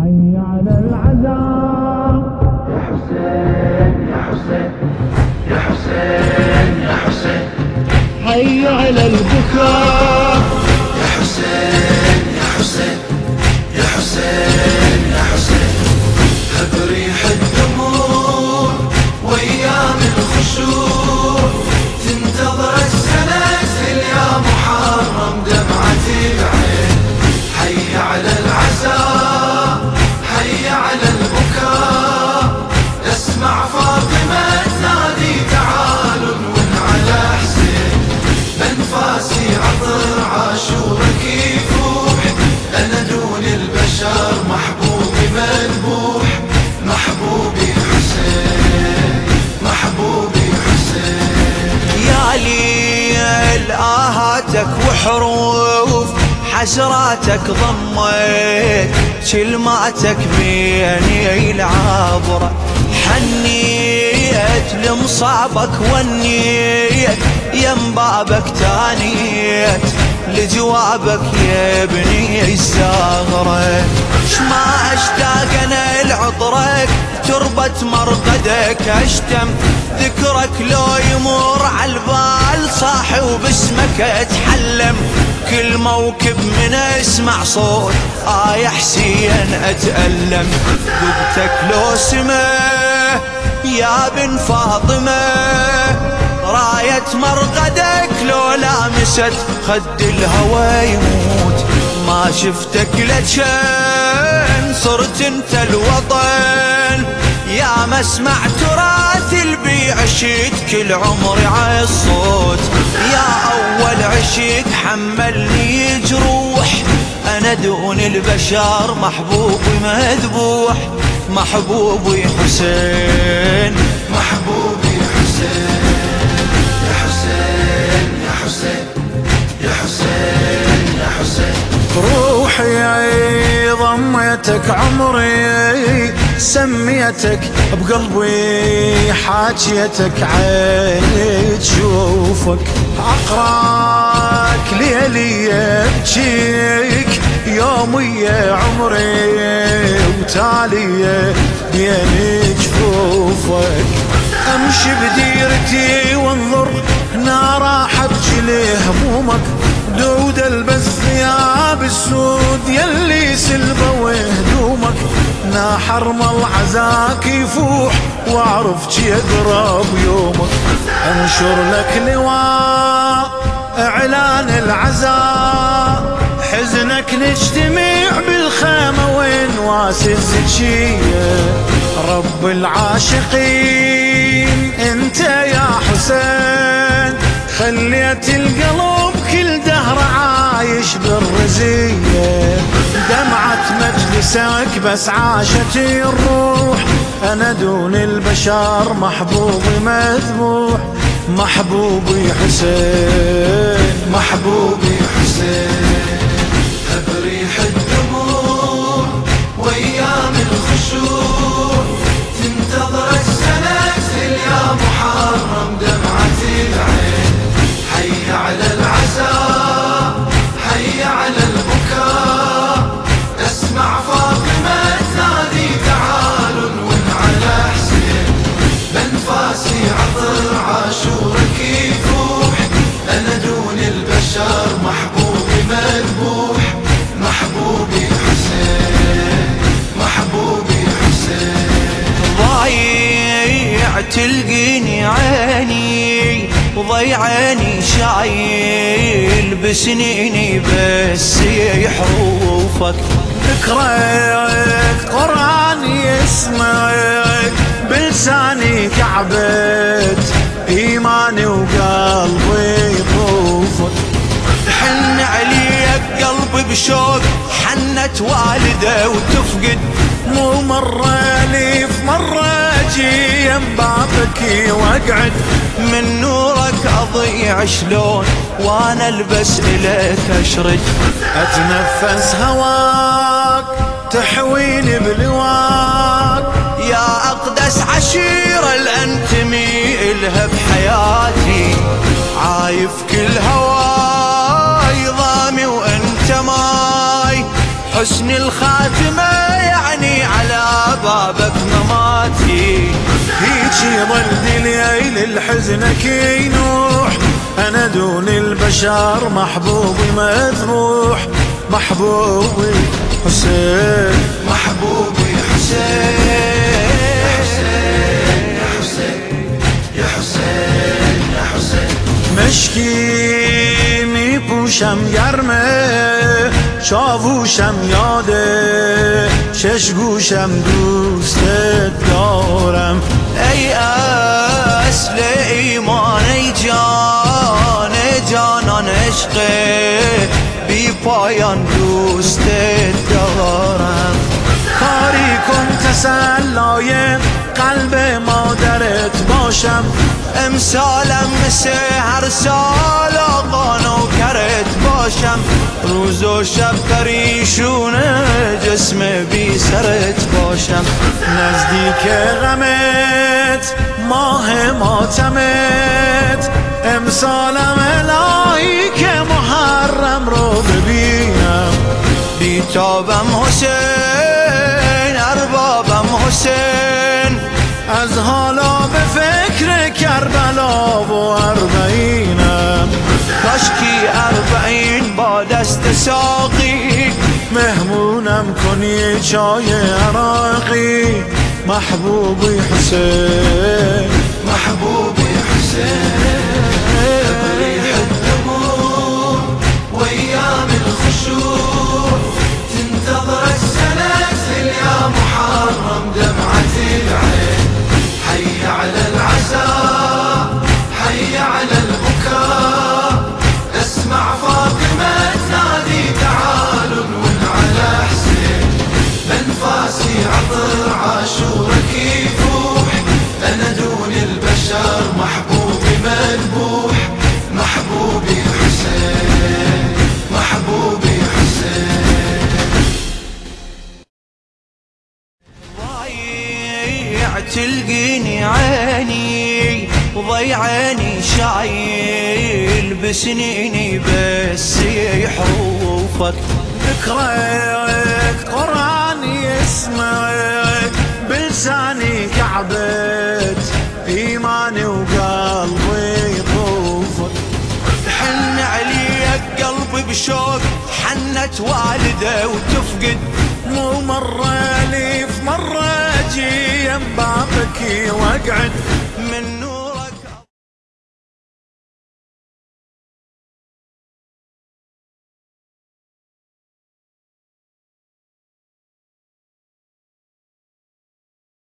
حي على العزاء يا حسين يا حسين يا حسين يا حسين، حي على البكاء يا حسين يا حسين يا حسين يا حسين، هب ريح الدموع وايام الخشوع، تنتظر السلاسل يا محرم دمعة العين. حي على العزاء حي على البكاء، اسمع فاطمة تنادي تعالوا ون على حسين، بانفاسي عطر عاشورك يفوح، انا دون البشر محبوبي مذبوح، محبوبي حسين محبوبي حسين. يا ليل آهاتك وحروف حسراتك ضميت، كلماتك بيني العبرة، حنيت لمصابك ونيت يم بابك تانيت، لجوابك يا ابني الزهرة. شما اشتاق انا لعطرك تربة مرقدك، اشتم ذكرك لو يمر عالبال صاحي وباسمك اتحلم، كل موكب من اسمع صوت يا حسين اتألم، ذبتك لو سمه يا بن فاطمة، راية مرقدك لو لامست خد الهوى يموت، ما شفتك لجن صرت انت الوطن، يا مسمع تراث البي عشت كل عمري عالصوت، يا اول عشق حملني جروح، انا دون البشر محبوبي مذبوح، محبوبي حسين محبوبي حسين يا حسين يا حسين يا حسين يا حسين، روحي ضميتك عمري سميتك بقلبي، حاجيتك عيني تشوفك، عقراك ليلي ابجيك يومي يا عمري، وتالي بين جفوفك، امشي بديرتي وانظر هنا راح ابجي لهمومك، دود البس ثياب السود يلي سلبوا هدومك، نا حرم العزاك يفوح واعرف يقرب يومك، انشر لك لواء اعلان العزاء، حزنك نجتمع بالخيمة وين واسز الجيه، رب العاشقين انت يا حسين، خليت القلب كل دهر عايش بالرزية، دمعة مجلسك بس عاشت الروح، انا دون البشر محبوبي مذبوح، محبوبي حسين محبوبي حسين، هب ريح الدموع وايام الخشوع، تنتظر السلاسل يا محرم دمعة العين. حي على العزاء حي على البكاء، اسمع فاطمة تنادي تعالوا ون على حسين، بانفاسي عطر عاشورك يفوح، انا دون البشر محبوبي مذبوح، محبوبي حسين محبوبي حسين. ضايع تلقيني عيني وضيعاني شايل بسنيني بس حروفك، ذكرك قرآن يسمعك بلساني كعبت إيماني وقلبي يطوفك، حن عليك قلبي بشوق حنت والده وتفقد، مو مرة لي في مرة اجي يم بابك واقعد، من نورك اضيع شلون وانا البس اليك اشرد، اتنفس هواك تحويني بلواك، يا اقدس عشيرة الانتمي الها بحياتي، عايف كل هواي ضامي وانت ماي، حسن الخاتمة يعني بابك مماتي. هيجي ظل ليل الحزنك ينوح، أنا دون البشر محبوبي مذبوح. محبوبي حسين، محبوبي حسين، يا حسين يا حسين يا حسين. مشکی می پوشم گرمه، چاووشم یاده، شش گوشم دوستت دارم. ای اصل ایمان، ای جان جانان عشق بی پایان دوستت دارم. کاری کن تسلای قلب مادرت باشم، امسالم مثل هر سال آقا نوکرت باشم. روز و شب پریشون جسم بی سرت باشم. نزدیک غمت ماه ماتمت، امسالم الهی که محرم رو ببینم. بیتابم حسین، اربابم حسین، از حالا به فکر کربلا و اربعینم. کاشکی 40 با دست ساقی مهمونم کنی چای عراقی. محبوبی حسین، محبوبي حسين. ريح الدموع وايام الخشوع، تنتظر السنة يا محرم دمعة العين. حي على العزاء، حي على البكاء، اسمع فاطمة تنادي تعالوا نون على حسين. بنفاسي عطر عاشورك يفوح، أنا دون البشر محبوبي مذبوح. محبوبي حسين، محبوبي حسين. ضايع تلقيني عيني، وضيعاني شايل بسنيني بس حروفك. ذكرك قرآن يسمعك، بلساني كعبة إيماني وقلبي يطوفك. حن عليك قلبي بشوق، حنت والده وتفقد. مو مرة لي في مرة أجي يم بابك وأقعد،